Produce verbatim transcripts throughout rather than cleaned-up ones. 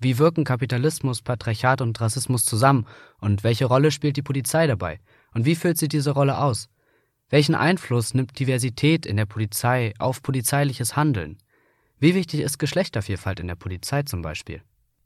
Wie wirken Kapitalismus, Patriarchat und Rassismus zusammen? Und welche Rolle spielt die Polizei dabei? Und wie füllt sie diese Rolle aus? Welchen Einfluss nimmt Diversität in der Polizei auf polizeiliches Handeln? Wie wichtig ist Geschlechtervielfalt in der Polizei zum Beispiel?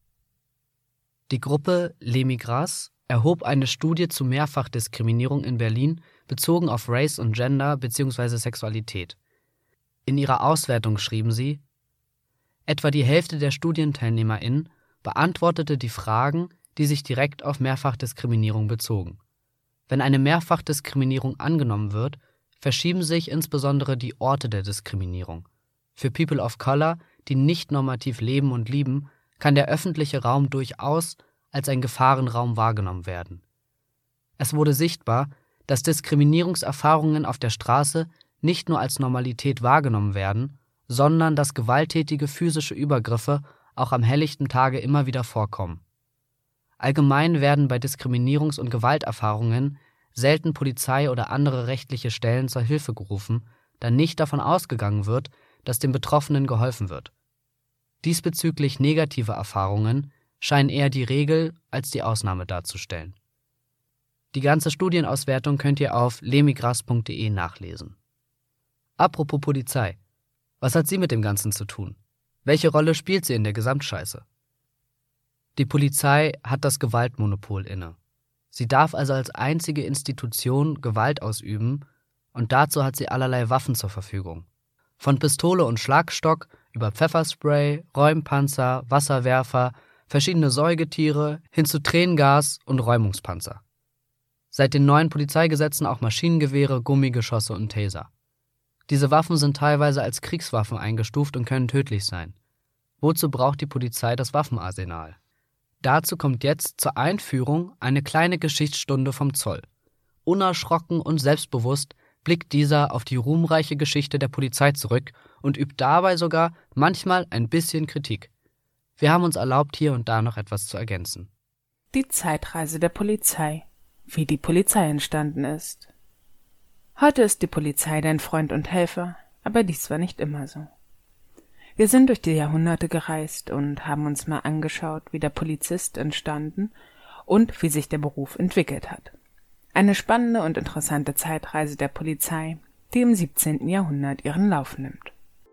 Die Gruppe Les Migrants erhob eine Studie zu Mehrfachdiskriminierung in Berlin bezogen auf Race und Gender bzw. Sexualität. In ihrer Auswertung schrieben sie: Etwa die Hälfte der StudienteilnehmerInnen beantwortete die Fragen, die sich direkt auf Mehrfachdiskriminierung bezogen. Wenn eine Mehrfachdiskriminierung angenommen wird, verschieben sich insbesondere die Orte der Diskriminierung. Für People of Color, die nicht normativ leben und lieben, kann der öffentliche Raum durchaus als ein Gefahrenraum wahrgenommen werden. Es wurde sichtbar, dass Diskriminierungserfahrungen auf der Straße nicht nur als Normalität wahrgenommen werden, sondern dass gewalttätige physische Übergriffe auch am helllichten Tage immer wieder vorkommen. Allgemein werden bei Diskriminierungs- und Gewalterfahrungen selten Polizei oder andere rechtliche Stellen zur Hilfe gerufen, da nicht davon ausgegangen wird, dass den Betroffenen geholfen wird. Diesbezüglich negative Erfahrungen scheinen eher die Regel als die Ausnahme darzustellen. Die ganze Studienauswertung könnt ihr auf lesmigrants punkt de nachlesen. Apropos Polizei. Was hat sie mit dem Ganzen zu tun? Welche Rolle spielt sie in der Gesamtscheiße? Die Polizei hat das Gewaltmonopol inne. Sie darf also als einzige Institution Gewalt ausüben und dazu hat sie allerlei Waffen zur Verfügung. Von Pistole und Schlagstock über Pfefferspray, Räumpanzer, Wasserwerfer, verschiedene Säugetiere hin zu Tränengas und Räumungspanzer. Seit den neuen Polizeigesetzen auch Maschinengewehre, Gummigeschosse und Taser. Diese Waffen sind teilweise als Kriegswaffen eingestuft und können tödlich sein. Wozu braucht die Polizei das Waffenarsenal? Dazu kommt jetzt zur Einführung eine kleine Geschichtsstunde vom Zoll. Unerschrocken und selbstbewusst blickt dieser auf die ruhmreiche Geschichte der Polizei zurück und übt dabei sogar manchmal ein bisschen Kritik. Wir haben uns erlaubt, hier und da noch etwas zu ergänzen. Die Zeitreise der Polizei. Wie die Polizei entstanden ist. Heute ist die Polizei dein Freund und Helfer, aber dies war nicht immer so. Wir sind durch die Jahrhunderte gereist und haben uns mal angeschaut, wie der Polizist entstanden und wie sich der Beruf entwickelt hat. Eine spannende und interessante Zeitreise der Polizei, die im siebzehnten Jahrhundert ihren Lauf nimmt.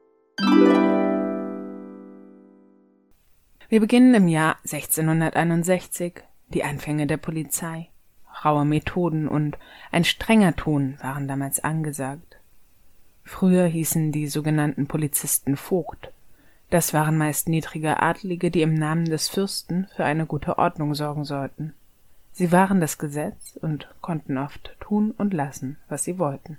Wir beginnen im Jahr sechzehnhunderteinundsechzig, die Anfänge der Polizei. Raue Methoden und ein strenger Ton waren damals angesagt. Früher hießen die sogenannten Polizisten Vogt. Das waren meist niedrige Adlige, die im Namen des Fürsten für eine gute Ordnung sorgen sollten. Sie waren das Gesetz und konnten oft tun und lassen, was sie wollten.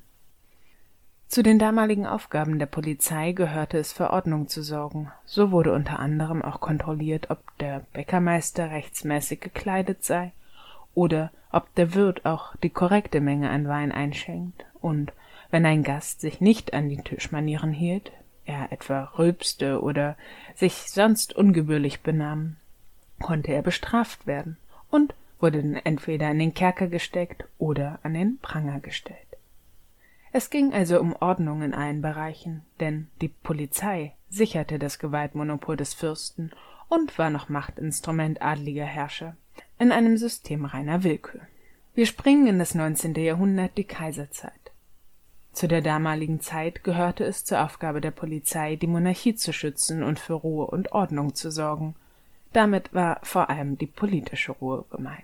Zu den damaligen Aufgaben der Polizei gehörte es, für Ordnung zu sorgen. So wurde unter anderem auch kontrolliert, ob der Bäckermeister rechtsmäßig gekleidet sei oder ob der Wirt auch die korrekte Menge an Wein einschenkt und wenn ein Gast sich nicht an die Tischmanieren hielt, er etwa rülpste oder sich sonst ungebührlich benahm, konnte er bestraft werden und wurde dann entweder in den Kerker gesteckt oder an den Pranger gestellt. Es ging also um Ordnung in allen Bereichen, denn die Polizei sicherte das Gewaltmonopol des Fürsten und war noch Machtinstrument adliger Herrscher in einem System reiner Willkür. Wir springen in das neunzehnte Jahrhundert, die Kaiserzeit. Zu der damaligen Zeit gehörte es zur Aufgabe der Polizei, die Monarchie zu schützen und für Ruhe und Ordnung zu sorgen. Damit war vor allem die politische Ruhe gemeint.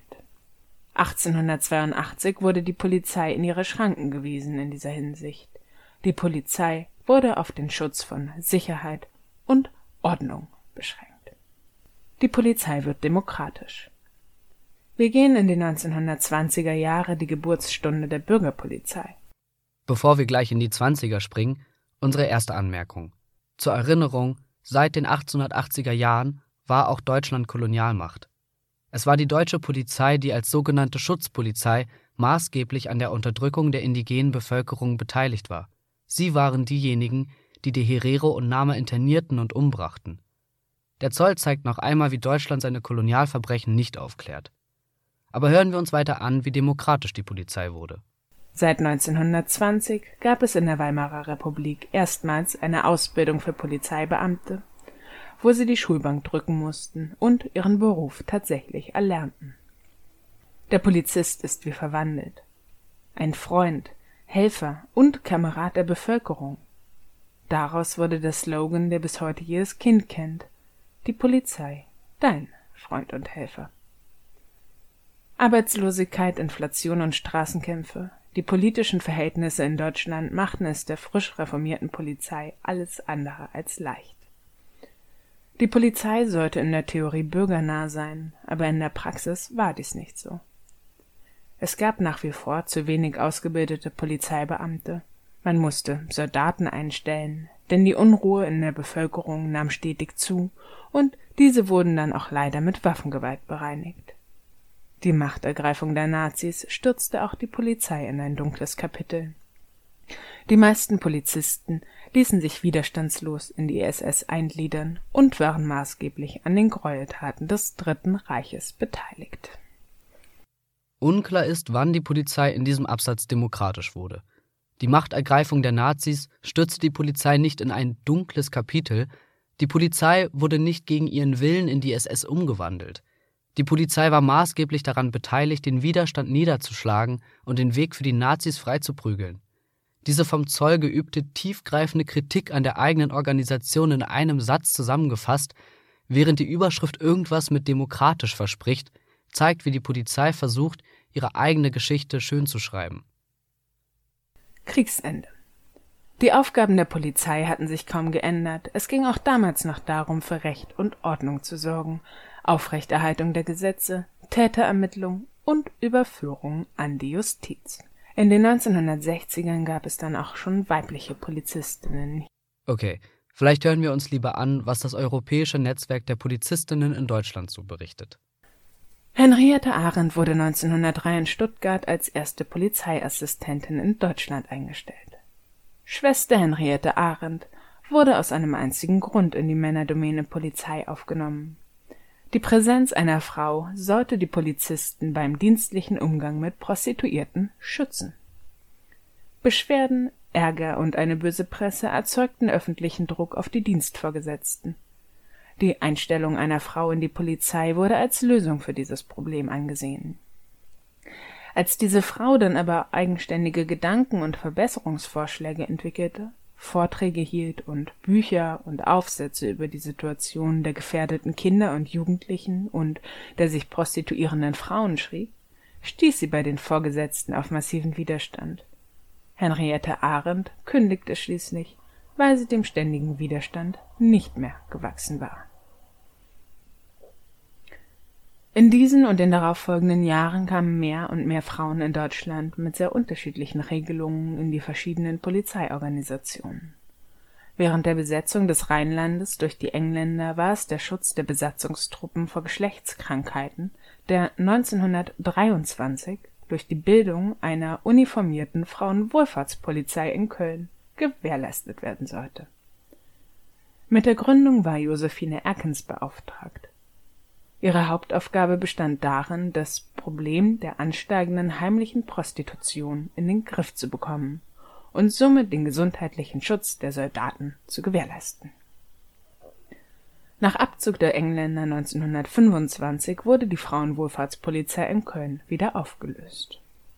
achtzehnhundertzweiundachtzig wurde die Polizei in ihre Schranken gewiesen in dieser Hinsicht. Die Polizei wurde auf den Schutz von Sicherheit und Ordnung beschränkt. Die Polizei wird demokratisch. Wir gehen in die neunzehnhundertzwanziger Jahre, die Geburtsstunde der Bürgerpolizei. Bevor wir gleich in die Zwanziger springen, unsere erste Anmerkung. Zur Erinnerung, seit den achtzehnhundertachtziger Jahren war auch Deutschland Kolonialmacht. Es war die deutsche Polizei, die als sogenannte Schutzpolizei maßgeblich an der Unterdrückung der indigenen Bevölkerung beteiligt war. Sie waren diejenigen, die die Herero und Nama internierten und umbrachten. Der Zoll zeigt noch einmal, wie Deutschland seine Kolonialverbrechen nicht aufklärt. Aber hören wir uns weiter an, wie demokratisch die Polizei wurde. Seit neunzehnhundertzwanzig gab es in der Weimarer Republik erstmals eine Ausbildung für Polizeibeamte, wo sie die Schulbank drücken mussten und ihren Beruf tatsächlich erlernten. Der Polizist ist wie verwandelt. Ein Freund, Helfer und Kamerad der Bevölkerung. Daraus wurde der Slogan, der bis heute jedes Kind kennt: Die Polizei, dein Freund und Helfer. Arbeitslosigkeit, Inflation und Straßenkämpfe, die politischen Verhältnisse in Deutschland machten es der frisch reformierten Polizei alles andere als leicht. Die Polizei sollte in der Theorie bürgernah sein, aber in der Praxis war dies nicht so. Es gab nach wie vor zu wenig ausgebildete Polizeibeamte. Man musste Soldaten einstellen, denn die Unruhe in der Bevölkerung nahm stetig zu und diese wurden dann auch leider mit Waffengewalt bereinigt. Die Machtergreifung der Nazis stürzte auch die Polizei in ein dunkles Kapitel. Die meisten Polizisten ließen sich widerstandslos in die S S eingliedern und waren maßgeblich an den Gräueltaten des Dritten Reiches beteiligt. Unklar ist, wann die Polizei in diesem Absatz demokratisch wurde. Die Machtergreifung der Nazis stürzte die Polizei nicht in ein dunkles Kapitel. Die Polizei wurde nicht gegen ihren Willen in die S S umgewandelt. Die Polizei war maßgeblich daran beteiligt, den Widerstand niederzuschlagen und den Weg für die Nazis freizuprügeln. Diese vom Zoll geübte, tiefgreifende Kritik an der eigenen Organisation in einem Satz zusammengefasst, während die Überschrift irgendwas mit demokratisch verspricht, zeigt, wie die Polizei versucht, ihre eigene Geschichte schön zu schreiben. Kriegsende. Die Aufgaben der Polizei hatten sich kaum geändert. Es ging auch damals noch darum, für Recht und Ordnung zu sorgen, Aufrechterhaltung der Gesetze, Täterermittlung und Überführung an die Justiz. In den neunzehnhundertsechzigern gab es dann auch schon weibliche Polizistinnen. Okay, vielleicht hören wir uns lieber an, was das europäische Netzwerk der Polizistinnen in Deutschland so berichtet. Henriette Arendt wurde neunzehnhundertdrei in Stuttgart als erste Polizeiassistentin in Deutschland eingestellt. Schwester Henriette Arendt wurde aus einem einzigen Grund in die Männerdomäne Polizei aufgenommen. Die Präsenz einer Frau sollte die Polizisten beim dienstlichen Umgang mit Prostituierten schützen. Beschwerden, Ärger und eine böse Presse erzeugten öffentlichen Druck auf die Dienstvorgesetzten. Die Einstellung einer Frau in die Polizei wurde als Lösung für dieses Problem angesehen. Als diese Frau dann aber eigenständige Gedanken und Verbesserungsvorschläge entwickelte, Vorträge hielt und Bücher und Aufsätze über die Situation der gefährdeten Kinder und Jugendlichen und der sich prostituierenden Frauen schrieb, stieß sie bei den Vorgesetzten auf massiven Widerstand. Henriette Arendt kündigte schließlich, weil sie dem ständigen Widerstand nicht mehr gewachsen war. In diesen und den darauffolgenden Jahren kamen mehr und mehr Frauen in Deutschland mit sehr unterschiedlichen Regelungen in die verschiedenen Polizeiorganisationen. Während der Besetzung des Rheinlandes durch die Engländer war es der Schutz der Besatzungstruppen vor Geschlechtskrankheiten, der neunzehnhundertdreiundzwanzig durch die Bildung einer uniformierten Frauenwohlfahrtspolizei in Köln gewährleistet werden sollte. Mit der Gründung war Josephine Erkens beauftragt. Ihre Hauptaufgabe bestand darin, das Problem der ansteigenden heimlichen Prostitution in den Griff zu bekommen und somit den gesundheitlichen Schutz der Soldaten zu gewährleisten. Nach Abzug der Engländer neunzehnhundertfünfundzwanzig wurde die Frauenwohlfahrtspolizei in Köln wieder aufgelöst.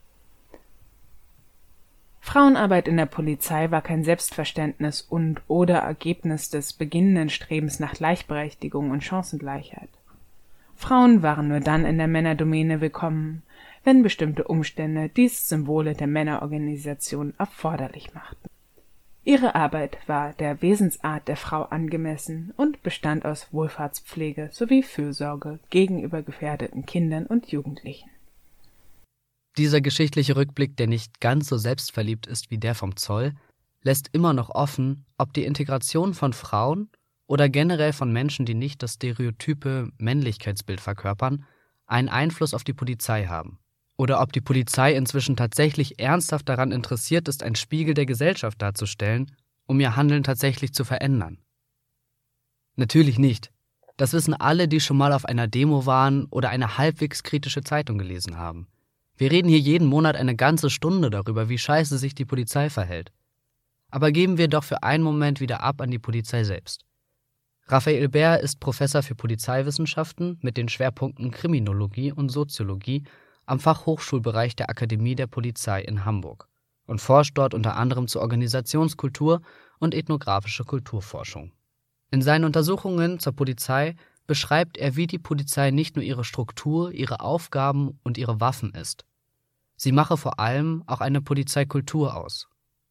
Frauenarbeit in der Polizei war kein Selbstverständnis und oder Ergebnis des beginnenden Strebens nach Gleichberechtigung und Chancengleichheit. Frauen waren nur dann in der Männerdomäne willkommen, wenn bestimmte Umstände dies Symbole der Männerorganisation erforderlich machten. Ihre Arbeit war der Wesensart der Frau angemessen und bestand aus Wohlfahrtspflege sowie Fürsorge gegenüber gefährdeten Kindern und Jugendlichen. Dieser geschichtliche Rückblick, der nicht ganz so selbstverliebt ist wie der vom Zoll, lässt immer noch offen, ob die Integration von Frauen oder generell von Menschen, die nicht das stereotype Männlichkeitsbild verkörpern, einen Einfluss auf die Polizei haben. Oder ob die Polizei inzwischen tatsächlich ernsthaft daran interessiert ist, einen Spiegel der Gesellschaft darzustellen, um ihr Handeln tatsächlich zu verändern. Natürlich nicht. Das wissen alle, die schon mal auf einer Demo waren oder eine halbwegs kritische Zeitung gelesen haben. Wir reden hier jeden Monat eine ganze Stunde darüber, wie scheiße sich die Polizei verhält. Aber geben wir doch für einen Moment wieder ab an die Polizei selbst. Raphael Bär ist Professor für Polizeiwissenschaften mit den Schwerpunkten Kriminologie und Soziologie am Fachhochschulbereich der Akademie der Polizei in Hamburg und forscht dort unter anderem zur Organisationskultur und ethnografische Kulturforschung. In seinen Untersuchungen zur Polizei beschreibt er, wie die Polizei nicht nur ihre Struktur, ihre Aufgaben und ihre Waffen ist. Sie mache vor allem auch eine Polizeikultur aus.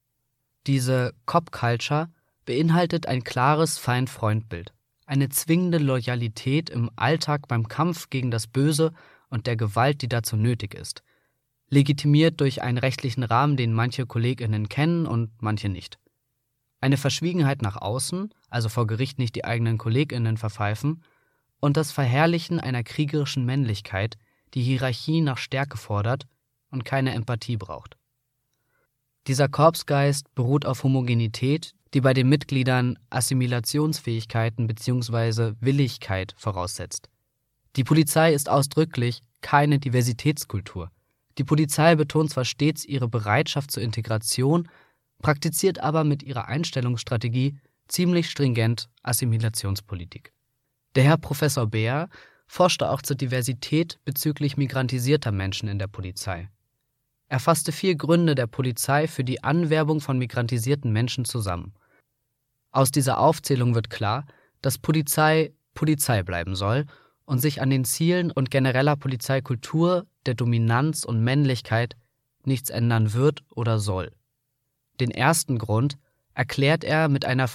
Diese Cop-Culture beinhaltet ein klares Feind-Freund-Bild, eine zwingende Loyalität im Alltag beim Kampf gegen das Böse und der Gewalt, die dazu nötig ist, legitimiert durch einen rechtlichen Rahmen, den manche KollegInnen kennen und manche nicht. Eine Verschwiegenheit nach außen, also vor Gericht nicht die eigenen KollegInnen verpfeifen, und das Verherrlichen einer kriegerischen Männlichkeit, die Hierarchie nach Stärke fordert und keine Empathie braucht. Dieser Korpsgeist beruht auf Homogenität, die bei den Mitgliedern Assimilationsfähigkeiten bzw. Willigkeit voraussetzt. Die Polizei ist ausdrücklich keine Diversitätskultur. Die Polizei betont zwar stets ihre Bereitschaft zur Integration, praktiziert aber mit ihrer Einstellungsstrategie ziemlich stringent Assimilationspolitik. Der Herr Professor Bär forschte auch zur Diversität bezüglich migrantisierter Menschen in der Polizei. Er fasste vier Gründe der Polizei für die Anwerbung von migrantisierten Menschen zusammen. Aus dieser Aufzählung wird klar, dass Polizei Polizei bleiben soll und sich an den Zielen und genereller Polizeikultur, der Dominanz und Männlichkeit nichts ändern wird oder soll. Den ersten Grund erklärt er mit einer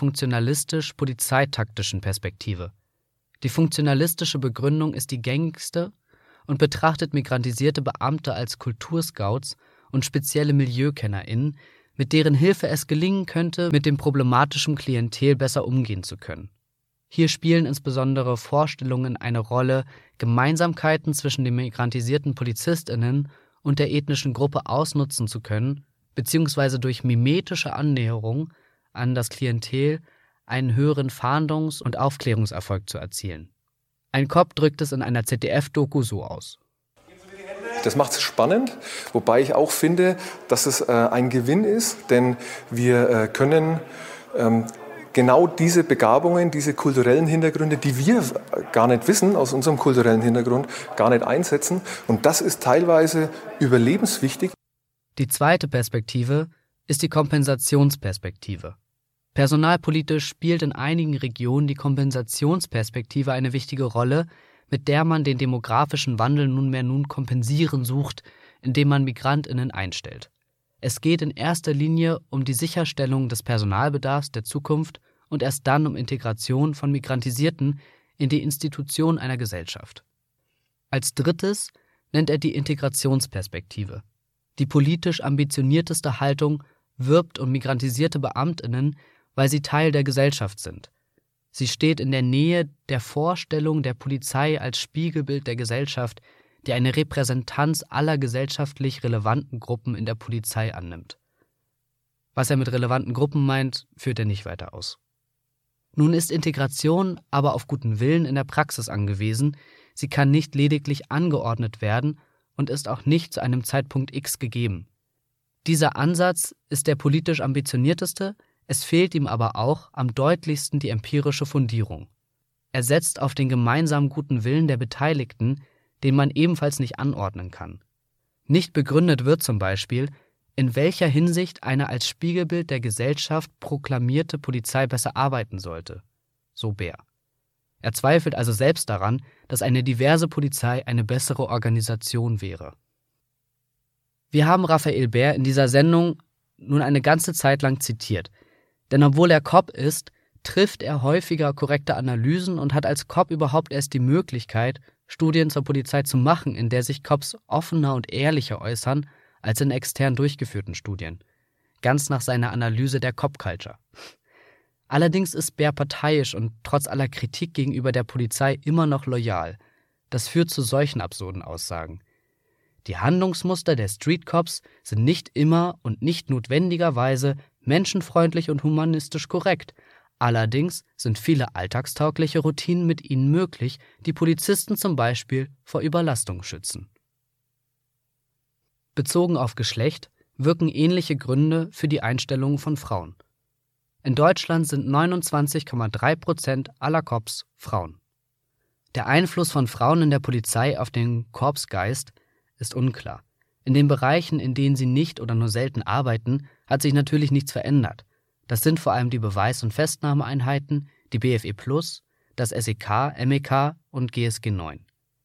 funktionalistisch-polizeitaktischen Perspektive. Die funktionalistische Begründung ist die gängigste und betrachtet migrantisierte Beamte als Kulturscouts und spezielle MilieukennerInnen, mit deren Hilfe es gelingen könnte, mit dem problematischen Klientel besser umgehen zu können. Hier spielen insbesondere Vorstellungen eine Rolle, Gemeinsamkeiten zwischen den migrantisierten PolizistInnen und der ethnischen Gruppe ausnutzen zu können, beziehungsweise durch mimetische Annäherung an das Klientel einen höheren Fahndungs- und Aufklärungserfolg zu erzielen. Ein Cop drückt es in einer Z D F-Doku so aus. Das macht es spannend, wobei ich auch finde, dass es äh, ein Gewinn ist, denn wir äh, können ähm, genau diese Begabungen, diese kulturellen Hintergründe, die wir gar nicht wissen, aus unserem kulturellen Hintergrund, gar nicht einsetzen. Und das ist teilweise überlebenswichtig. Die zweite Perspektive ist die Kompensationsperspektive. Personalpolitisch spielt in einigen Regionen die Kompensationsperspektive eine wichtige Rolle, mit der man den demografischen Wandel nunmehr nun kompensieren sucht, indem man MigrantInnen einstellt. Es geht in erster Linie um die Sicherstellung des Personalbedarfs der Zukunft und erst dann um Integration von Migrantisierten in die Institution einer Gesellschaft. Als drittes nennt er die Integrationsperspektive. Die politisch ambitionierteste Haltung wirbt um migrantisierte BeamtInnen, weil sie Teil der Gesellschaft sind. Sie steht in der Nähe der Vorstellung der Polizei als Spiegelbild der Gesellschaft, die eine Repräsentanz aller gesellschaftlich relevanten Gruppen in der Polizei annimmt. Was er mit relevanten Gruppen meint, führt er nicht weiter aus. Nun ist Integration aber auf guten Willen in der Praxis angewiesen, sie kann nicht lediglich angeordnet werden und ist auch nicht zu einem Zeitpunkt X gegeben. Dieser Ansatz ist der politisch ambitionierteste, es fehlt ihm aber auch am deutlichsten die empirische Fundierung. Er setzt auf den gemeinsamen guten Willen der Beteiligten, den man ebenfalls nicht anordnen kann. Nicht begründet wird zum Beispiel, in welcher Hinsicht eine als Spiegelbild der Gesellschaft proklamierte Polizei besser arbeiten sollte, so Bär. Er zweifelt also selbst daran, dass eine diverse Polizei eine bessere Organisation wäre. Wir haben Raphael Bär in dieser Sendung nun eine ganze Zeit lang zitiert, denn obwohl er Cop ist, trifft er häufiger korrekte Analysen und hat als Cop überhaupt erst die Möglichkeit, Studien zur Polizei zu machen, in der sich Cops offener und ehrlicher äußern als in extern durchgeführten Studien. Ganz nach seiner Analyse der Cop-Culture. Allerdings ist Bär parteiisch und trotz aller Kritik gegenüber der Polizei immer noch loyal. Das führt zu solchen absurden Aussagen. Die Handlungsmuster der Street Cops sind nicht immer und nicht notwendigerweise menschenfreundlich und humanistisch korrekt. Allerdings sind viele alltagstaugliche Routinen mit ihnen möglich, die Polizisten zum Beispiel vor Überlastung schützen. Bezogen auf Geschlecht wirken ähnliche Gründe für die Einstellung von Frauen. In Deutschland sind neunundzwanzig Komma drei Prozent aller Cops Frauen. Der Einfluss von Frauen in der Polizei auf den Korpsgeist ist unklar. In den Bereichen, in denen sie nicht oder nur selten arbeiten, hat sich natürlich nichts verändert. Das sind vor allem die Beweis- und Festnahmeeinheiten, die B F E plus, das S E K, M E K und G S G neun.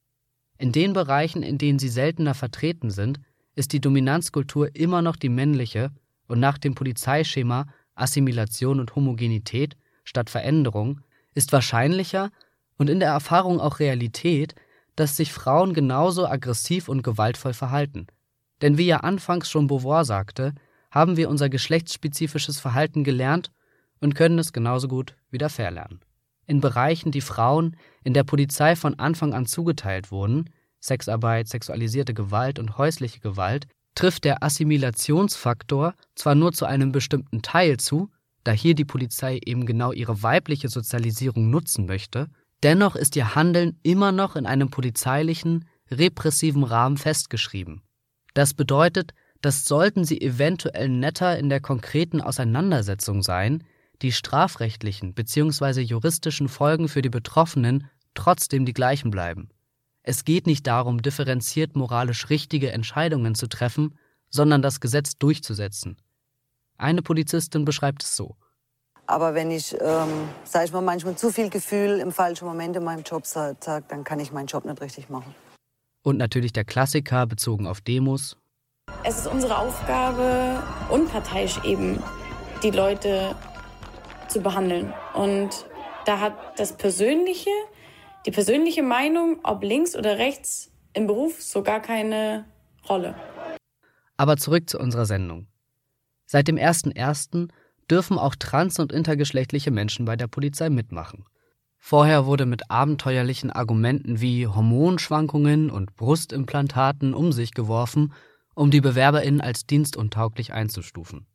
In den Bereichen, in denen sie seltener vertreten sind, ist die Dominanzkultur immer noch die männliche und nach dem Polizeischema Assimilation und Homogenität statt Veränderung ist wahrscheinlicher und in der Erfahrung auch Realität, dass sich Frauen genauso aggressiv und gewaltvoll verhalten. Denn wie ja anfangs schon Beauvoir sagte, haben wir unser geschlechtsspezifisches Verhalten gelernt und können es genauso gut wieder verlernen. In Bereichen, die Frauen in der Polizei von Anfang an zugeteilt wurden, Sexarbeit, sexualisierte Gewalt und häusliche Gewalt, trifft der Assimilationsfaktor zwar nur zu einem bestimmten Teil zu, da hier die Polizei eben genau ihre weibliche Sozialisierung nutzen möchte, dennoch ist ihr Handeln immer noch in einem polizeilichen, repressiven Rahmen festgeschrieben. Das bedeutet, dass sollten sie eventuell netter in der konkreten Auseinandersetzung sein, die strafrechtlichen bzw. juristischen Folgen für die Betroffenen trotzdem die gleichen bleiben. Es geht nicht darum, differenziert moralisch richtige Entscheidungen zu treffen, sondern das Gesetz durchzusetzen. Eine Polizistin beschreibt es so. Aber wenn ich, ähm, sag ich mal, manchmal zu viel Gefühl im falschen Moment in meinem Job sage, dann kann ich meinen Job nicht richtig machen. Und natürlich der Klassiker bezogen auf Demos. Es ist unsere Aufgabe, unparteiisch eben die Leute zu behandeln. Und da hat das Persönliche, die persönliche Meinung, ob links oder rechts, im Beruf so gar keine Rolle. Aber zurück zu unserer Sendung. Seit dem ersten ersten dürfen auch trans- und intergeschlechtliche Menschen bei der Polizei mitmachen. Vorher wurde mit abenteuerlichen Argumenten wie Hormonschwankungen und Brustimplantaten um sich geworfen, um die BewerberInnen als dienstuntauglich einzustufen.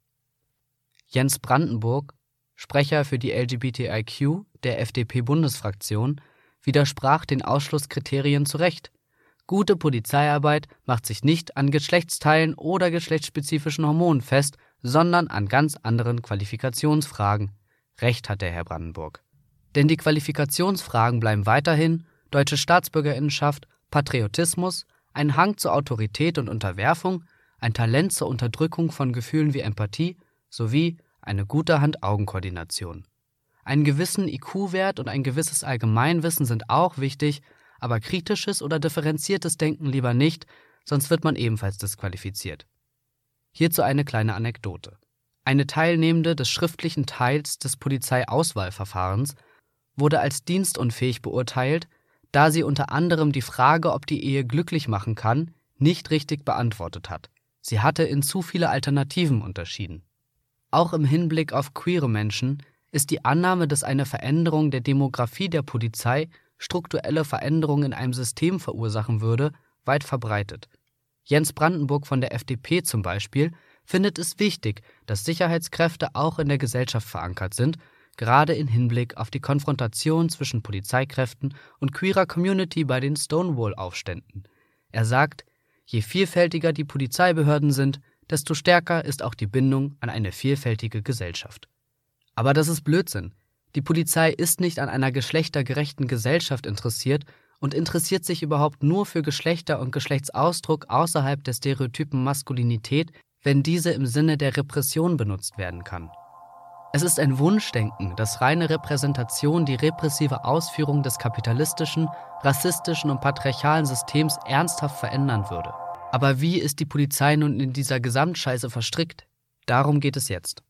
Jens Brandenburg, Sprecher für die L G B T I Q der F D P-Bundesfraktion, widersprach den Ausschlusskriterien zu Recht. Gute Polizeiarbeit macht sich nicht an Geschlechtsteilen oder geschlechtsspezifischen Hormonen fest, sondern an ganz anderen Qualifikationsfragen. Recht hat der Herr Brandenburg. Denn die Qualifikationsfragen bleiben weiterhin deutsche Staatsbürgerinnenschaft, Patriotismus, ein Hang zur Autorität und Unterwerfung, ein Talent zur Unterdrückung von Gefühlen wie Empathie sowie eine gute Hand-Augen-Koordination. Einen gewissen I Q-Wert und ein gewisses Allgemeinwissen sind auch wichtig, aber kritisches oder differenziertes Denken lieber nicht, sonst wird man ebenfalls disqualifiziert. Hierzu eine kleine Anekdote. Eine Teilnehmende des schriftlichen Teils des Polizeiauswahlverfahrens wurde als dienstunfähig beurteilt, da sie unter anderem die Frage, ob die Ehe glücklich machen kann, nicht richtig beantwortet hat. Sie hatte in zu viele Alternativen unterschieden. Auch im Hinblick auf queere Menschen ist die Annahme, dass eine Veränderung der Demografie der Polizei strukturelle Veränderungen in einem System verursachen würde, weit verbreitet. Jens Brandenburg von der F D P zum Beispiel findet es wichtig, dass Sicherheitskräfte auch in der Gesellschaft verankert sind, gerade in Hinblick auf die Konfrontation zwischen Polizeikräften und queerer Community bei den Stonewall-Aufständen. Er sagt, je vielfältiger die Polizeibehörden sind, desto stärker ist auch die Bindung an eine vielfältige Gesellschaft. Aber das ist Blödsinn. Die Polizei ist nicht an einer geschlechtergerechten Gesellschaft interessiert und interessiert sich überhaupt nur für Geschlechter und Geschlechtsausdruck außerhalb der stereotypen Maskulinität, wenn diese im Sinne der Repression benutzt werden kann. Es ist ein Wunschdenken, dass reine Repräsentation die repressive Ausführung des kapitalistischen, rassistischen und patriarchalen Systems ernsthaft verändern würde. Aber wie ist die Polizei nun in dieser Gesamtscheiße verstrickt? Darum geht es jetzt.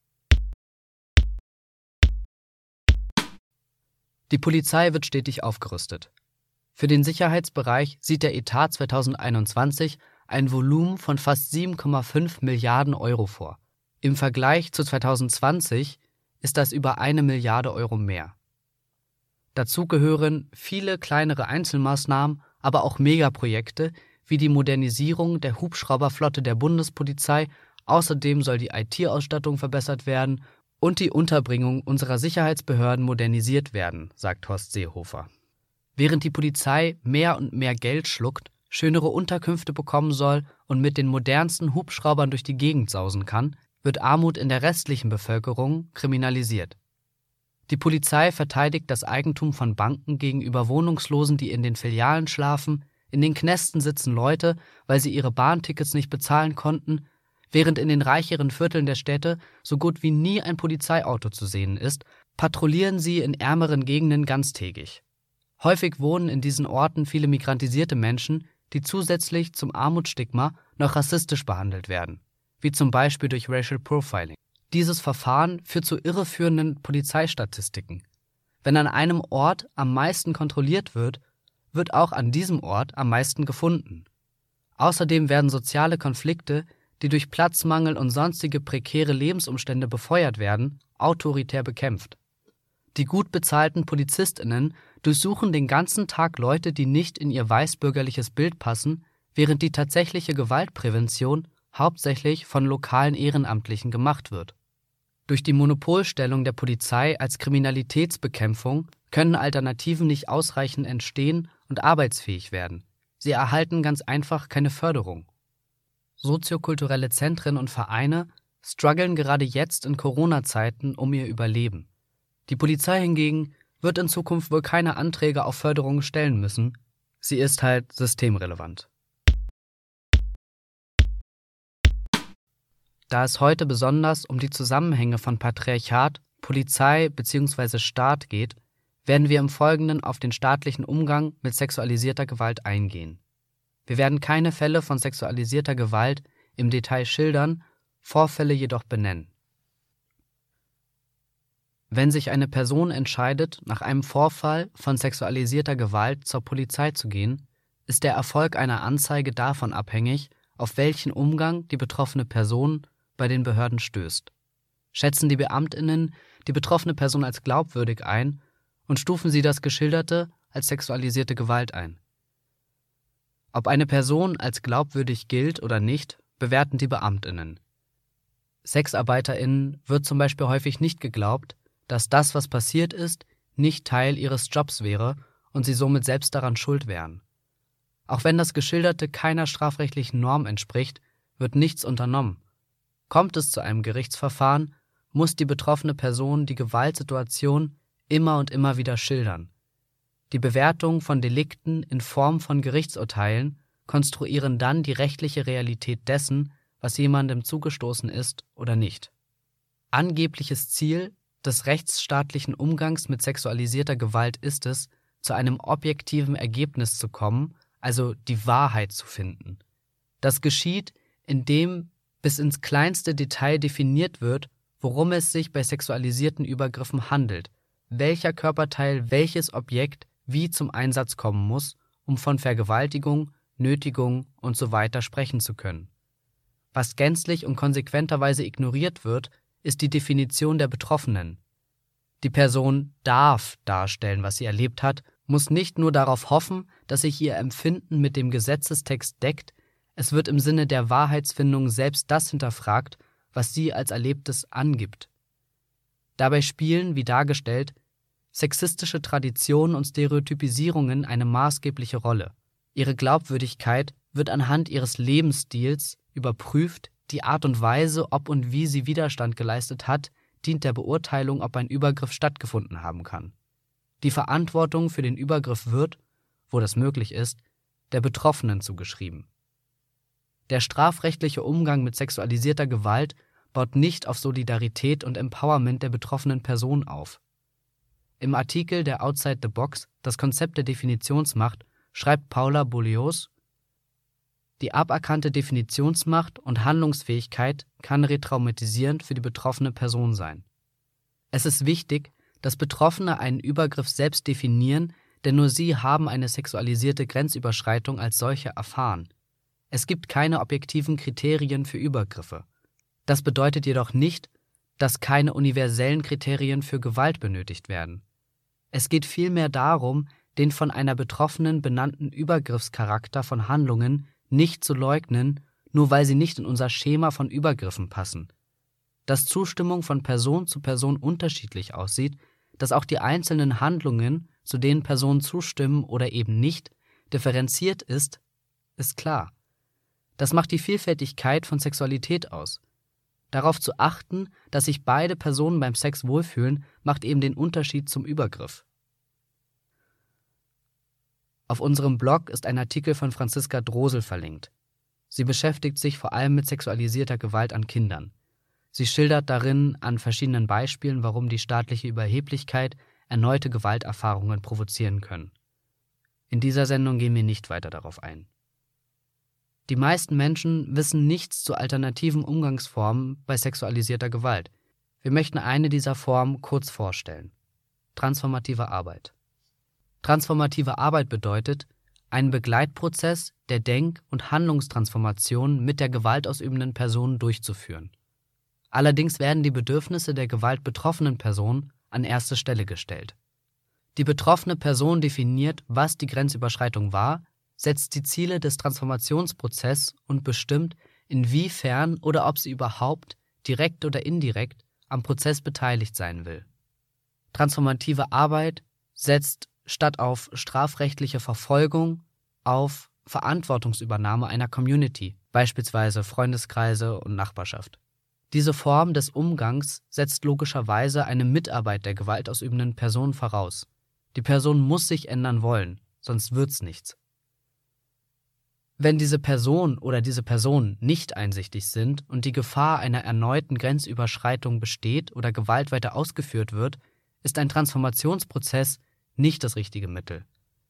Die Polizei wird stetig aufgerüstet. Für den Sicherheitsbereich sieht der Etat zweitausendeinundzwanzig ein Volumen von fast sieben Komma fünf Milliarden Euro vor. Im Vergleich zu zweitausendzwanzig ist das über eine Milliarde Euro mehr. Dazu gehören viele kleinere Einzelmaßnahmen, aber auch Megaprojekte wie die Modernisierung der Hubschrauberflotte der Bundespolizei. Außerdem soll die I T-Ausstattung verbessert werden und die Unterbringung unserer Sicherheitsbehörden modernisiert werden, sagt Horst Seehofer. Während die Polizei mehr und mehr Geld schluckt, schönere Unterkünfte bekommen soll und mit den modernsten Hubschraubern durch die Gegend sausen kann, wird Armut in der restlichen Bevölkerung kriminalisiert. Die Polizei verteidigt das Eigentum von Banken gegenüber Wohnungslosen, die in den Filialen schlafen, in den Knästen sitzen Leute, weil sie ihre Bahntickets nicht bezahlen konnten, während in den reicheren Vierteln der Städte so gut wie nie ein Polizeiauto zu sehen ist, patrouillieren sie in ärmeren Gegenden ganztägig. Häufig wohnen in diesen Orten viele migrantisierte Menschen, die zusätzlich zum Armutsstigma noch rassistisch behandelt werden, wie zum Beispiel durch Racial Profiling. Dieses Verfahren führt zu irreführenden Polizeistatistiken. Wenn an einem Ort am meisten kontrolliert wird, wird auch an diesem Ort am meisten gefunden. Außerdem werden soziale Konflikte, die durch Platzmangel und sonstige prekäre Lebensumstände befeuert werden, autoritär bekämpft. Die gut bezahlten PolizistInnen durchsuchen den ganzen Tag Leute, die nicht in ihr weißbürgerliches Bild passen, während die tatsächliche Gewaltprävention hauptsächlich von lokalen Ehrenamtlichen gemacht wird. Durch die Monopolstellung der Polizei als Kriminalitätsbekämpfung können Alternativen nicht ausreichend entstehen und arbeitsfähig werden. Sie erhalten ganz einfach keine Förderung. Soziokulturelle Zentren und Vereine strugglen gerade jetzt in Corona-Zeiten um ihr Überleben. Die Polizei hingegen wird in Zukunft wohl keine Anträge auf Förderung stellen müssen. Sie ist halt systemrelevant. Da es heute besonders um die Zusammenhänge von Patriarchat, Polizei bzw. Staat geht, werden wir im Folgenden auf den staatlichen Umgang mit sexualisierter Gewalt eingehen. Wir werden keine Fälle von sexualisierter Gewalt im Detail schildern, Vorfälle jedoch benennen. Wenn sich eine Person entscheidet, nach einem Vorfall von sexualisierter Gewalt zur Polizei zu gehen, ist der Erfolg einer Anzeige davon abhängig, auf welchen Umgang die betroffene Person bei den Behörden stößt. Schätzen die BeamtInnen die betroffene Person als glaubwürdig ein und stufen sie das Geschilderte als sexualisierte Gewalt ein. Ob eine Person als glaubwürdig gilt oder nicht, bewerten die BeamtInnen. SexarbeiterInnen wird zum Beispiel häufig nicht geglaubt, dass das, was passiert ist, nicht Teil ihres Jobs wäre und sie somit selbst daran schuld wären. Auch wenn das Geschilderte keiner strafrechtlichen Norm entspricht, wird nichts unternommen. Kommt es zu einem Gerichtsverfahren, muss die betroffene Person die Gewaltsituation immer und immer wieder schildern. Die Bewertung von Delikten in Form von Gerichtsurteilen konstruieren dann die rechtliche Realität dessen, was jemandem zugestoßen ist oder nicht. Angebliches Ziel des rechtsstaatlichen Umgangs mit sexualisierter Gewalt ist es, zu einem objektiven Ergebnis zu kommen, also die Wahrheit zu finden. Das geschieht, indem bis ins kleinste Detail definiert wird, worum es sich bei sexualisierten Übergriffen handelt, welcher Körperteil welches Objekt wie zum Einsatz kommen muss, um von Vergewaltigung, Nötigung und so weiter sprechen zu können. Was gänzlich und konsequenterweise ignoriert wird, ist die Definition der Betroffenen. Die Person darf darstellen, was sie erlebt hat, muss nicht nur darauf hoffen, dass sich ihr Empfinden mit dem Gesetzestext deckt, es wird im Sinne der Wahrheitsfindung selbst das hinterfragt, was sie als Erlebtes angibt. Dabei spielen, wie dargestellt, sexistische Traditionen und Stereotypisierungen eine maßgebliche Rolle. Ihre Glaubwürdigkeit wird anhand ihres Lebensstils überprüft, die Art und Weise, ob und wie sie Widerstand geleistet hat, dient der Beurteilung, ob ein Übergriff stattgefunden haben kann. Die Verantwortung für den Übergriff wird, wo das möglich ist, der Betroffenen zugeschrieben. Der strafrechtliche Umgang mit sexualisierter Gewalt baut nicht auf Solidarität und Empowerment der betroffenen Person auf. Im Artikel der Outside the Box, das Konzept der Definitionsmacht, schreibt Paula Boglios: Die aberkannte Definitionsmacht und Handlungsfähigkeit kann retraumatisierend für die betroffene Person sein. Es ist wichtig, dass Betroffene einen Übergriff selbst definieren, denn nur sie haben eine sexualisierte Grenzüberschreitung als solche erfahren. Es gibt keine objektiven Kriterien für Übergriffe. Das bedeutet jedoch nicht, dass keine universellen Kriterien für Gewalt benötigt werden. Es geht vielmehr darum, den von einer Betroffenen benannten Übergriffscharakter von Handlungen nicht zu leugnen, nur weil sie nicht in unser Schema von Übergriffen passen. Dass Zustimmung von Person zu Person unterschiedlich aussieht, dass auch die einzelnen Handlungen, zu denen Personen zustimmen oder eben nicht, differenziert ist, ist klar. Das macht die Vielfältigkeit von Sexualität aus. Darauf zu achten, dass sich beide Personen beim Sex wohlfühlen, macht eben den Unterschied zum Übergriff. Auf unserem Blog ist ein Artikel von Franziska Drosel verlinkt. Sie beschäftigt sich vor allem mit sexualisierter Gewalt an Kindern. Sie schildert darin an verschiedenen Beispielen, warum die staatliche Überheblichkeit erneute Gewalterfahrungen provozieren können. In dieser Sendung gehen wir nicht weiter darauf ein. Die meisten Menschen wissen nichts zu alternativen Umgangsformen bei sexualisierter Gewalt. Wir möchten eine dieser Formen kurz vorstellen. Transformative Arbeit. Transformative Arbeit bedeutet, einen Begleitprozess der Denk- und Handlungstransformation mit der gewaltausübenden Person durchzuführen. Allerdings werden die Bedürfnisse der gewaltbetroffenen Person an erste Stelle gestellt. Die betroffene Person definiert, was die Grenzüberschreitung war, setzt die Ziele des Transformationsprozesses und bestimmt, inwiefern oder ob sie überhaupt, direkt oder indirekt, am Prozess beteiligt sein will. Transformative Arbeit setzt statt auf strafrechtliche Verfolgung auf Verantwortungsübernahme einer Community, beispielsweise Freundeskreise und Nachbarschaft. Diese Form des Umgangs setzt logischerweise eine Mitarbeit der gewaltausübenden Person voraus. Die Person muss sich ändern wollen, sonst wird's nichts. Wenn diese Person oder diese Personen nicht einsichtig sind und die Gefahr einer erneuten Grenzüberschreitung besteht oder Gewalt weiter ausgeführt wird, ist ein Transformationsprozess nicht das richtige Mittel.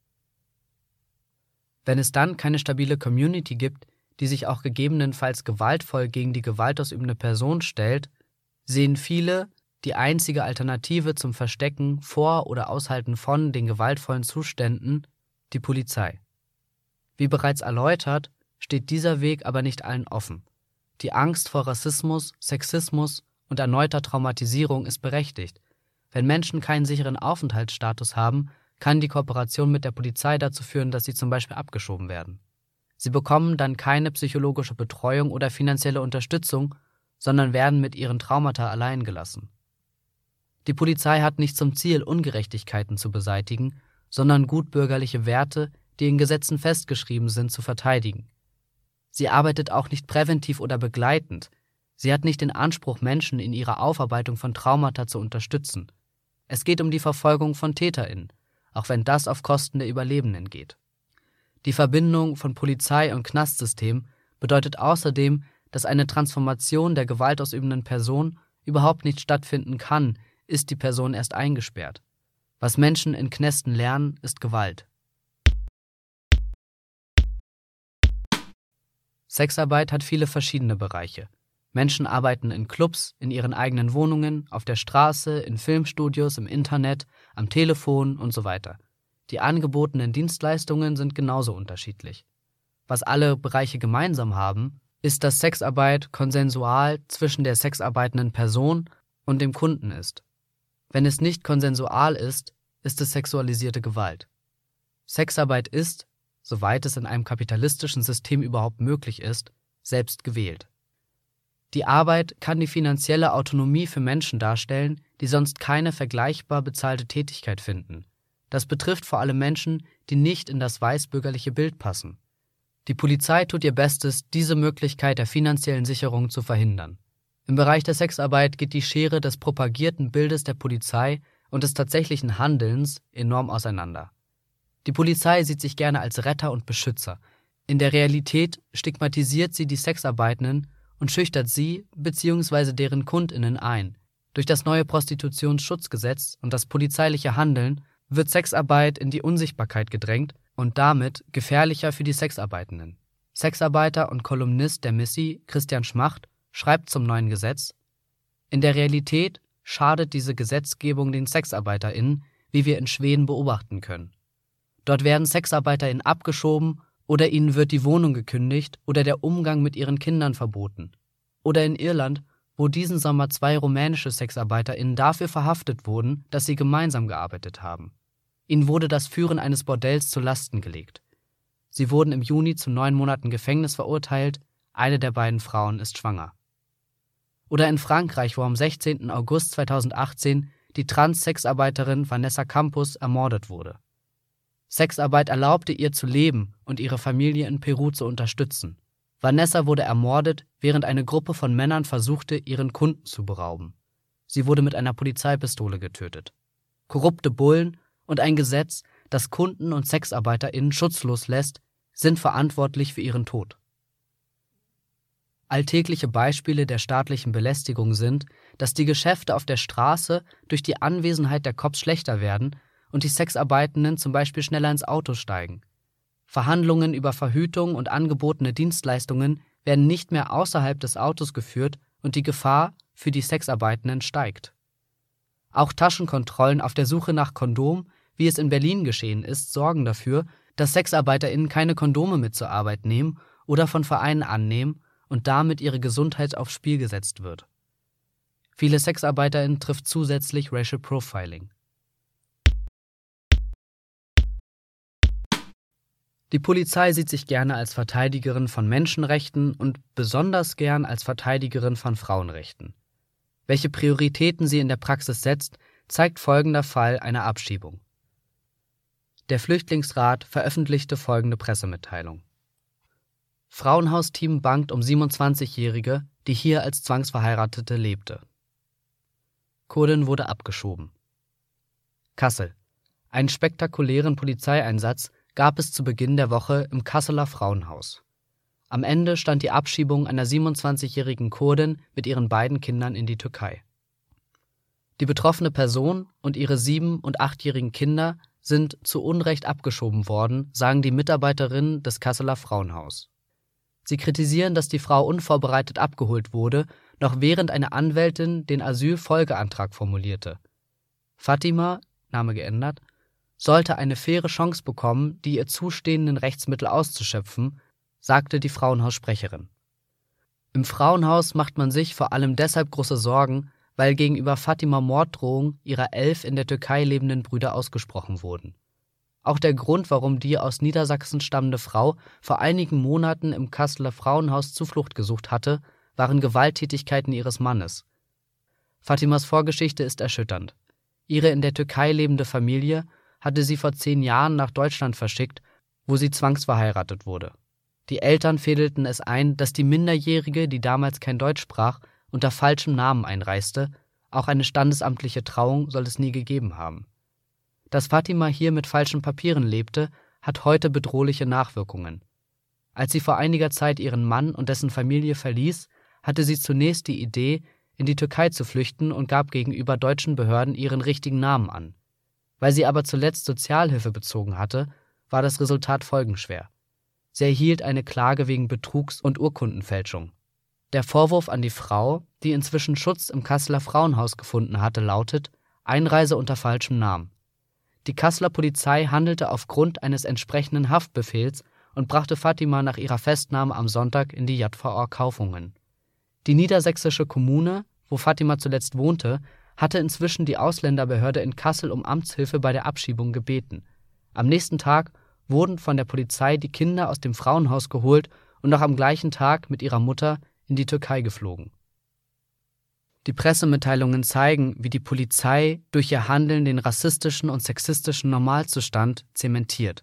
Wenn es dann keine stabile Community gibt, die sich auch gegebenenfalls gewaltvoll gegen die gewaltausübende Person stellt, sehen viele die einzige Alternative zum Verstecken vor oder Aushalten von den gewaltvollen Zuständen die Polizei. Wie bereits erläutert, steht dieser Weg aber nicht allen offen. Die Angst vor Rassismus, Sexismus und erneuter Traumatisierung ist berechtigt. Wenn Menschen keinen sicheren Aufenthaltsstatus haben, kann die Kooperation mit der Polizei dazu führen, dass sie zum Beispiel abgeschoben werden. Sie bekommen dann keine psychologische Betreuung oder finanzielle Unterstützung, sondern werden mit ihren Traumata allein gelassen. Die Polizei hat nicht zum Ziel, Ungerechtigkeiten zu beseitigen, sondern gutbürgerliche Werte, die in Gesetzen festgeschrieben sind, zu verteidigen. Sie arbeitet auch nicht präventiv oder begleitend. Sie hat nicht den Anspruch, Menschen in ihrer Aufarbeitung von Traumata zu unterstützen. Es geht um die Verfolgung von TäterInnen, auch wenn das auf Kosten der Überlebenden geht. Die Verbindung von Polizei und Knastsystem bedeutet außerdem, dass eine Transformation der gewaltausübenden Person überhaupt nicht stattfinden kann, ist die Person erst eingesperrt. Was Menschen in Knästen lernen, ist Gewalt. Sexarbeit hat viele verschiedene Bereiche. Menschen arbeiten in Clubs, in ihren eigenen Wohnungen, auf der Straße, in Filmstudios, im Internet, am Telefon und so weiter. Die angebotenen Dienstleistungen sind genauso unterschiedlich. Was alle Bereiche gemeinsam haben, ist, dass Sexarbeit konsensual zwischen der sexarbeitenden Person und dem Kunden ist. Wenn es nicht konsensual ist, ist es sexualisierte Gewalt. Sexarbeit ist, soweit es in einem kapitalistischen System überhaupt möglich ist, selbst gewählt. Die Arbeit kann die finanzielle Autonomie für Menschen darstellen, die sonst keine vergleichbar bezahlte Tätigkeit finden. Das betrifft vor allem Menschen, die nicht in das weißbürgerliche Bild passen. Die Polizei tut ihr Bestes, diese Möglichkeit der finanziellen Sicherung zu verhindern. Im Bereich der Sexarbeit geht die Schere des propagierten Bildes der Polizei und des tatsächlichen Handelns enorm auseinander. Die Polizei sieht sich gerne als Retter und Beschützer. In der Realität stigmatisiert sie die Sexarbeitenden und schüchtert sie bzw. deren KundInnen ein. Durch das neue Prostitutionsschutzgesetz und das polizeiliche Handeln wird Sexarbeit in die Unsichtbarkeit gedrängt und damit gefährlicher für die Sexarbeitenden. Sexarbeiter und Kolumnist der Missy, Christian Schmacht, schreibt zum neuen Gesetz: In der Realität schadet diese Gesetzgebung den SexarbeiterInnen, wie wir in Schweden beobachten können. Dort werden SexarbeiterInnen abgeschoben oder ihnen wird die Wohnung gekündigt oder der Umgang mit ihren Kindern verboten. Oder in Irland, wo diesen Sommer zwei rumänische SexarbeiterInnen dafür verhaftet wurden, dass sie gemeinsam gearbeitet haben. Ihnen wurde das Führen eines Bordells zu Lasten gelegt. Sie wurden im Juni zu neun Monaten Gefängnis verurteilt, eine der beiden Frauen ist schwanger. Oder in Frankreich, wo am sechzehnten August zweitausendachtzehn die Trans-Sexarbeiterin Vanessa Campos ermordet wurde. Sexarbeit erlaubte ihr zu leben und ihre Familie in Peru zu unterstützen. Vanessa wurde ermordet, während eine Gruppe von Männern versuchte, ihren Kunden zu berauben. Sie wurde mit einer Polizeipistole getötet. Korrupte Bullen und ein Gesetz, das Kunden und SexarbeiterInnen schutzlos lässt, sind verantwortlich für ihren Tod. Alltägliche Beispiele der staatlichen Belästigung sind, dass die Geschäfte auf der Straße durch die Anwesenheit der Cops schlechter werden und die Sexarbeitenden zum Beispiel schneller ins Auto steigen. Verhandlungen über Verhütung und angebotene Dienstleistungen werden nicht mehr außerhalb des Autos geführt und die Gefahr für die Sexarbeitenden steigt. Auch Taschenkontrollen auf der Suche nach Kondom, wie es in Berlin geschehen ist, sorgen dafür, dass SexarbeiterInnen keine Kondome mit zur Arbeit nehmen oder von Vereinen annehmen und damit ihre Gesundheit aufs Spiel gesetzt wird. Viele SexarbeiterInnen trifft zusätzlich Racial Profiling. Die Polizei sieht sich gerne als Verteidigerin von Menschenrechten und besonders gern als Verteidigerin von Frauenrechten. Welche Prioritäten sie in der Praxis setzt, zeigt folgender Fall einer Abschiebung. Der Flüchtlingsrat veröffentlichte folgende Pressemitteilung. Frauenhausteam bangt um siebenundzwanzigjährige, die hier als Zwangsverheiratete lebte. Kurdin wurde abgeschoben. Kassel. Einen spektakulären Polizeieinsatz gab es zu Beginn der Woche im Kasseler Frauenhaus. Am Ende stand die Abschiebung einer siebenundzwanzigjährigen Kurdin mit ihren beiden Kindern in die Türkei. Die betroffene Person und ihre sieben- und achtjährigen Kinder sind zu Unrecht abgeschoben worden, sagen die Mitarbeiterinnen des Kasseler Frauenhaus. Sie kritisieren, dass die Frau unvorbereitet abgeholt wurde, noch während eine Anwältin den Asylfolgeantrag formulierte. Fatima, Name geändert, sollte eine faire Chance bekommen, die ihr zustehenden Rechtsmittel auszuschöpfen, sagte die Frauenhaussprecherin. Im Frauenhaus macht man sich vor allem deshalb große Sorgen, weil gegenüber Fatima Morddrohungen ihrer elf in der Türkei lebenden Brüder ausgesprochen wurden. Auch der Grund, warum die aus Niedersachsen stammende Frau vor einigen Monaten im Kasseler Frauenhaus Zuflucht gesucht hatte, waren Gewalttätigkeiten ihres Mannes. Fatimas Vorgeschichte ist erschütternd. Ihre in der Türkei lebende Familie hatte sie vor zehn Jahren nach Deutschland verschickt, wo sie zwangsverheiratet wurde. Die Eltern fädelten es ein, dass die Minderjährige, die damals kein Deutsch sprach, unter falschem Namen einreiste, auch eine standesamtliche Trauung soll es nie gegeben haben. Dass Fatima hier mit falschen Papieren lebte, hat heute bedrohliche Nachwirkungen. Als sie vor einiger Zeit ihren Mann und dessen Familie verließ, hatte sie zunächst die Idee, in die Türkei zu flüchten und gab gegenüber deutschen Behörden ihren richtigen Namen an. Weil sie aber zuletzt Sozialhilfe bezogen hatte, war das Resultat folgenschwer. Sie erhielt eine Klage wegen Betrugs und Urkundenfälschung. Der Vorwurf an die Frau, die inzwischen Schutz im Kasseler Frauenhaus gefunden hatte, lautet: Einreise unter falschem Namen. Die Kasseler Polizei handelte aufgrund eines entsprechenden Haftbefehls und brachte Fatima nach ihrer Festnahme am Sonntag in die J V A Kaufungen. Die niedersächsische Kommune, wo Fatima zuletzt wohnte, hatte inzwischen die Ausländerbehörde in Kassel um Amtshilfe bei der Abschiebung gebeten. Am nächsten Tag wurden von der Polizei die Kinder aus dem Frauenhaus geholt und noch am gleichen Tag mit ihrer Mutter in die Türkei geflogen. Die Pressemitteilungen zeigen, wie die Polizei durch ihr Handeln den rassistischen und sexistischen Normalzustand zementiert.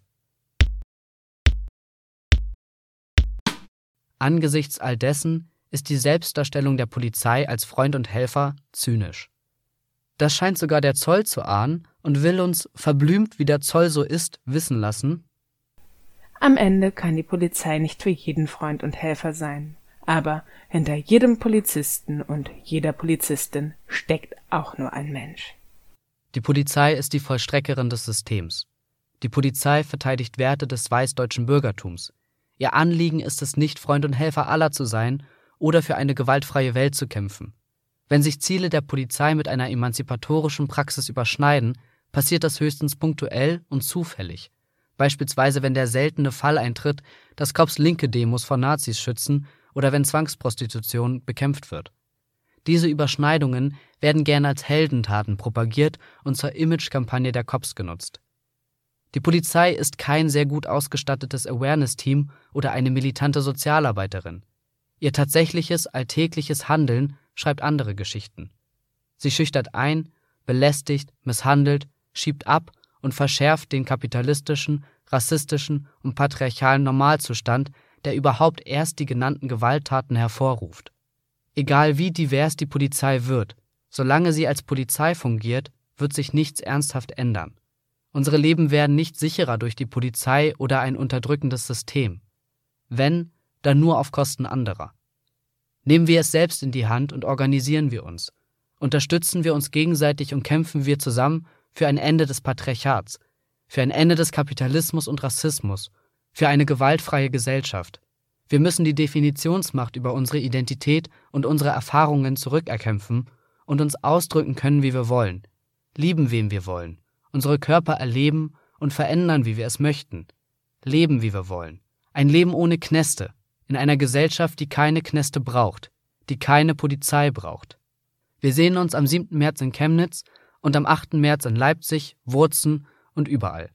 Angesichts all dessen ist die Selbstdarstellung der Polizei als Freund und Helfer zynisch. Das scheint sogar der Zoll zu ahnen und will uns, verblümt wie der Zoll so ist, wissen lassen: Am Ende kann die Polizei nicht für jeden Freund und Helfer sein. Aber hinter jedem Polizisten und jeder Polizistin steckt auch nur ein Mensch. Die Polizei ist die Vollstreckerin des Systems. Die Polizei verteidigt Werte des weißdeutschen Bürgertums. Ihr Anliegen ist es nicht, Freund und Helfer aller zu sein oder für eine gewaltfreie Welt zu kämpfen. Wenn sich Ziele der Polizei mit einer emanzipatorischen Praxis überschneiden, passiert das höchstens punktuell und zufällig. Beispielsweise, wenn der seltene Fall eintritt, dass Cops linke Demos vor Nazis schützen oder wenn Zwangsprostitution bekämpft wird. Diese Überschneidungen werden gerne als Heldentaten propagiert und zur Imagekampagne der Cops genutzt. Die Polizei ist kein sehr gut ausgestattetes Awareness-Team oder eine militante Sozialarbeiterin. Ihr tatsächliches, alltägliches Handeln schreibt andere Geschichten. Sie schüchtert ein, belästigt, misshandelt, schiebt ab und verschärft den kapitalistischen, rassistischen und patriarchalen Normalzustand, der überhaupt erst die genannten Gewalttaten hervorruft. Egal wie divers die Polizei wird, solange sie als Polizei fungiert, wird sich nichts ernsthaft ändern. Unsere Leben werden nicht sicherer durch die Polizei oder ein unterdrückendes System. Wenn, dann nur auf Kosten anderer. Nehmen wir es selbst in die Hand und organisieren wir uns. Unterstützen wir uns gegenseitig und kämpfen wir zusammen für ein Ende des Patriarchats, für ein Ende des Kapitalismus und Rassismus, für eine gewaltfreie Gesellschaft. Wir müssen die Definitionsmacht über unsere Identität und unsere Erfahrungen zurückerkämpfen und uns ausdrücken können, wie wir wollen, lieben, wem wir wollen, unsere Körper erleben und verändern, wie wir es möchten, leben, wie wir wollen. Ein Leben ohne Knäste, in einer Gesellschaft, die keine Knäste braucht, die keine Polizei braucht. Wir sehen uns am siebten März in Chemnitz und am achten März in Leipzig, Wurzen und überall.